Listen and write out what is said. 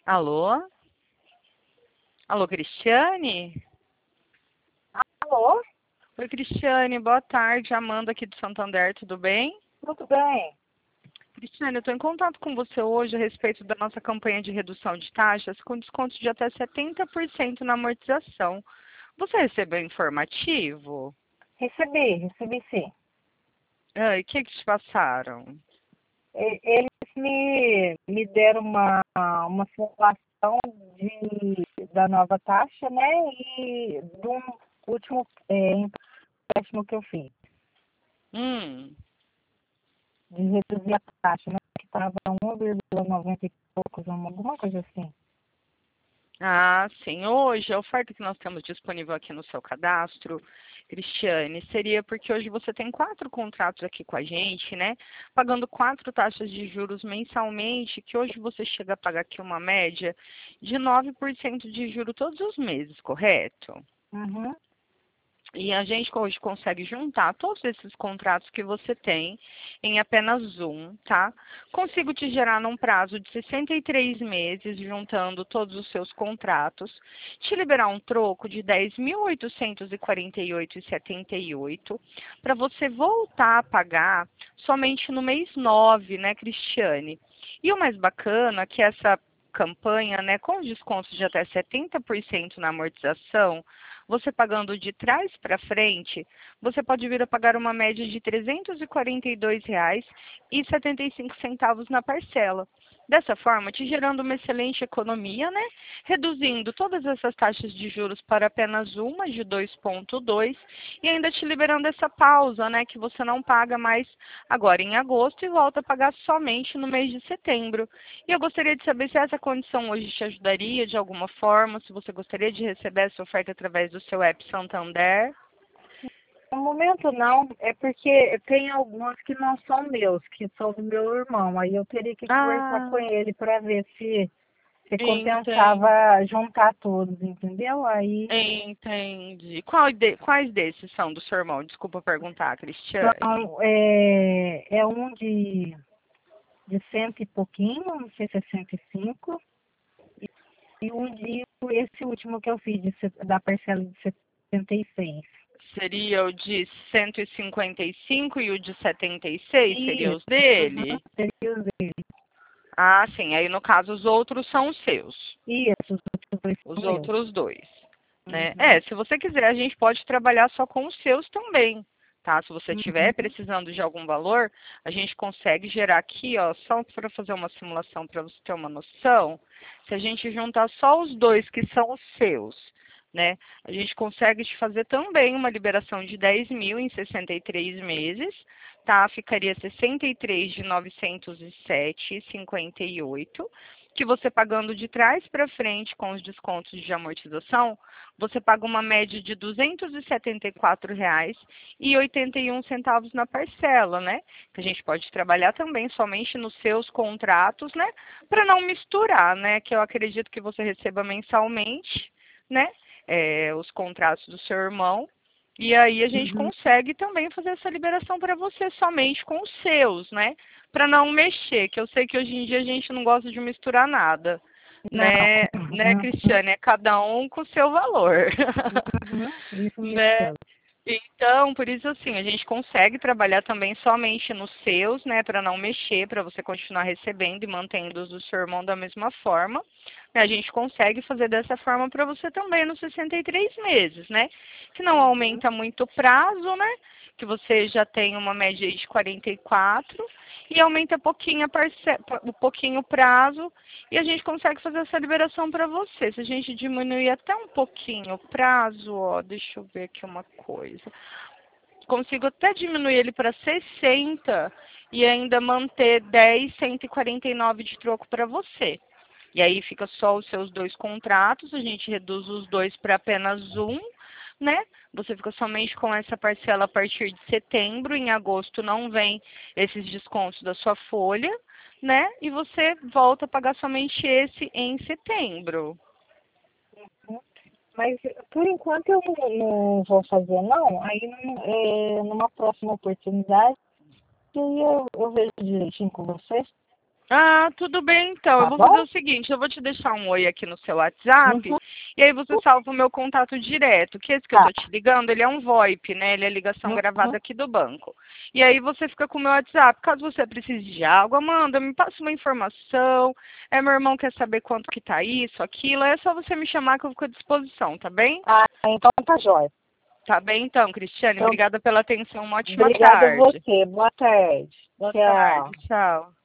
Alô? Alô, Cristiane? Alô? Oi, Cristiane, boa tarde. Amanda aqui do Santander, tudo bem? Tudo bem? Cristiane, eu estou em contato com você hoje a respeito da nossa campanha de redução de taxas com descontos de até 70% na amortização. Você recebeu informativo? Recebi sim. Ah, e o que te passaram? Eles me deram uma simulação da nova taxa, né? E do último empréstimo que eu fiz, Hum. de reduzir a taxa, né? Que estava 1,90 e poucos, alguma coisa assim. Ah, sim. Hoje, a oferta que nós temos disponível aqui no seu cadastro, Cristiane, seria porque hoje você tem 4 contratos aqui com a gente, né? Pagando 4 taxas de juros mensalmente, que hoje você chega a pagar aqui uma média de 9% de juro todos os meses, correto? Uhum. E a gente hoje consegue juntar todos esses contratos que você tem em apenas um, tá? Consigo te gerar num prazo de 63 meses, juntando todos os seus contratos, te liberar um troco de 10.848,78 para você voltar a pagar somente no mês 9, né, Cristiane? E o mais bacana é que essa campanha, né, com descontos de até 70% na amortização, você pagando de trás para frente, você pode vir a pagar uma média de R$ 342,75 na parcela. Dessa forma, te gerando uma excelente economia, né? Reduzindo todas essas taxas de juros para apenas uma de 2,2 e ainda te liberando essa pausa, né? Que você não paga mais agora em agosto e volta a pagar somente no mês de setembro. E eu gostaria de saber se essa condição hoje te ajudaria de alguma forma, se você gostaria de receber essa oferta através do seu app Santander. No momento não, é porque tem alguns que não são meus, que são do meu irmão. Aí eu teria que conversar com Ah, ele para ver se entendi. compensava juntar todos, entendeu? Aí Entendi. Quais desses são do seu irmão? Desculpa perguntar, Cristiane. são, é um de cento e pouquinho, não sei se é 105, e um de esse último que eu fiz da parcela de 76. Seria o de 155 e o de 76? Seria Isso, os uhum, dele? seria os dele. Ah, sim. Aí, no caso, os outros são os seus. Isso, os outros dois Os são meus. outros dois, né? Uhum, Se você quiser, a gente pode trabalhar só com os seus também, tá? Se você estiver uhum, precisando de algum valor, a gente consegue gerar aqui, ó, só para fazer uma simulação para você ter uma noção, se a gente juntar só os dois que são os seus, né? A gente consegue te fazer também uma liberação de 10 mil em 63 meses, tá? Ficaria 63 de 907,58 que você pagando de trás para frente com os descontos de amortização, você paga uma média de R$ 274,81 na parcela, né? Que a gente pode trabalhar também somente nos seus contratos, né? Para não misturar, né? Que eu acredito que você receba mensalmente, né? Os contratos do seu irmão. E aí a gente uhum. consegue também fazer essa liberação para você somente com os seus, né? Para não mexer, que eu sei que hoje em dia a gente não gosta de misturar nada, Não, né, uhum, Cristiane? É cada um com o seu valor, uhum, isso né? mesmo. Então, por isso assim, a gente consegue trabalhar também somente nos seus, né, para não mexer, para você continuar recebendo e mantendo os do seu irmão da mesma forma. A gente consegue fazer dessa forma para você também nos 63 meses, né? Que não Uhum, aumenta muito o prazo, né? Que você já tem uma média aí de 44 e aumenta pouquinho um pouquinho o prazo e a gente consegue fazer essa liberação para você. Se a gente diminuir até um pouquinho o prazo, ó, deixa eu ver aqui uma coisa. Consigo até diminuir ele para 60 e ainda manter 10,149 de troco para você. E aí fica só os seus dois contratos, a gente reduz os dois para apenas um, né? Você fica somente com essa parcela a partir de setembro, em agosto não vem esses descontos da sua folha, né? E você volta a pagar somente esse em setembro. uhum. Mas por enquanto eu não vou fazer não, aí numa próxima oportunidade eu vejo direitinho com você. Ah, tudo bem então. Tá Eu vou bom? fazer o seguinte, eu vou te deixar um oi aqui no seu WhatsApp Uhum. e aí você salva o meu contato direto, que esse que eu Tá. tô te ligando, ele é um VoIP, né? Ele é ligação Uhum. gravada aqui do banco. E aí você fica com o meu WhatsApp. Caso você precise de algo, Amanda, me passa uma informação. Meu irmão quer saber quanto que tá isso, aquilo. É só você me chamar que eu fico à disposição, tá bem? Ah, então tá jóia. Tá bem então, Cristiane. Então, Obrigada pela atenção. Uma ótima obrigada a tarde. você. Boa tarde. Boa tarde. Tchau. Tchau.